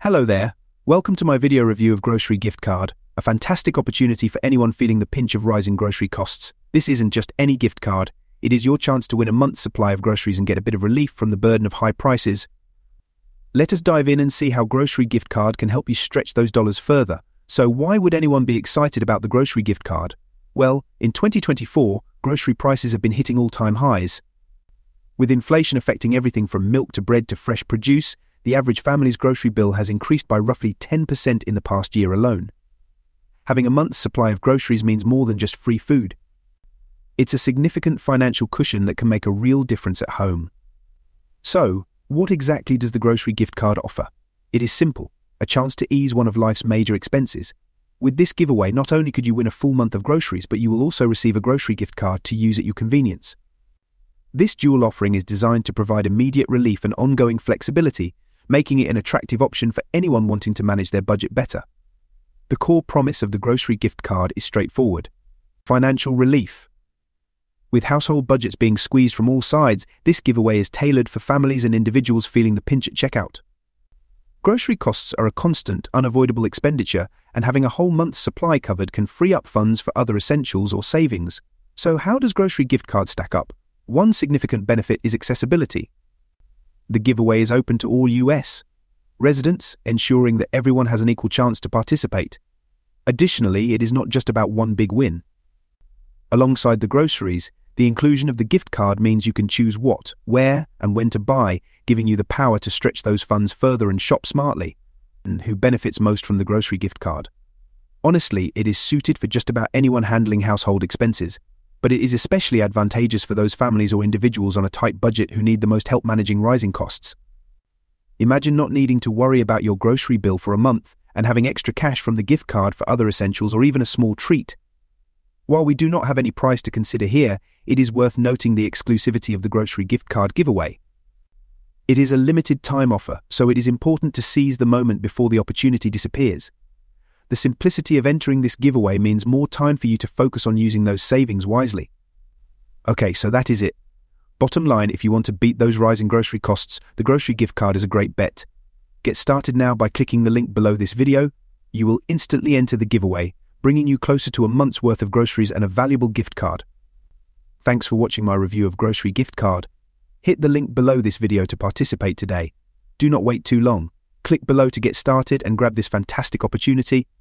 Hello there. Welcome to my video review of Grocery Gift Card, a fantastic opportunity for anyone feeling the pinch of rising grocery costs. This isn't just any gift card, it is your chance to win a month's supply of groceries and get a bit of relief from the burden of high prices. Let us dive in and see how Grocery Gift Card can help you stretch those dollars further. So why would anyone be excited about the Grocery Gift Card? Well, in 2024, grocery prices have been hitting all-time highs. With inflation affecting everything from milk to bread to fresh produce, the average family's grocery bill has increased by roughly 10% in the past year alone. Having a month's supply of groceries means more than just free food. It's a significant financial cushion that can make a real difference at home. So, what exactly does the Grocery Gift Card offer? It is simple, a chance to ease one of life's major expenses. With this giveaway, not only could you win a full month of groceries, but you will also receive a grocery gift card to use at your convenience. This dual offering is designed to provide immediate relief and ongoing flexibility, making it an attractive option for anyone wanting to manage their budget better. The core promise of the Grocery Gift Card is straightforward: financial relief. With household budgets being squeezed from all sides, this giveaway is tailored for families and individuals feeling the pinch at checkout. Grocery costs are a constant, unavoidable expenditure, and having a whole month's supply covered can free up funds for other essentials or savings. So how does Grocery Gift Card stack up? One significant benefit is accessibility. The giveaway is open to all US residents, ensuring that everyone has an equal chance to participate. Additionally, it is not just about one big win. Alongside the groceries, the inclusion of the gift card means you can choose what, where, and when to buy, giving you the power to stretch those funds further and shop smartly. And who benefits most from the Grocery Gift Card? Honestly, it is suited for just about anyone handling household expenses, but it is especially advantageous for those families or individuals on a tight budget who need the most help managing rising costs. Imagine not needing to worry about your grocery bill for a month and having extra cash from the gift card for other essentials or even a small treat. While we do not have any price to consider here, it is worth noting the exclusivity of the Grocery Gift Card giveaway. It is a limited time offer, so it is important to seize the moment before the opportunity disappears. The simplicity of entering this giveaway means more time for you to focus on using those savings wisely. Okay, so that is it. Bottom line, if you want to beat those rising grocery costs, the Grocery Gift Card is a great bet. Get started now by clicking the link below this video. You will instantly enter the giveaway, bringing you closer to a month's worth of groceries and a valuable gift card. Thanks for watching my review of Grocery Gift Card. Hit the link below this video to participate today. Do not wait too long. Click below to get started and grab this fantastic opportunity.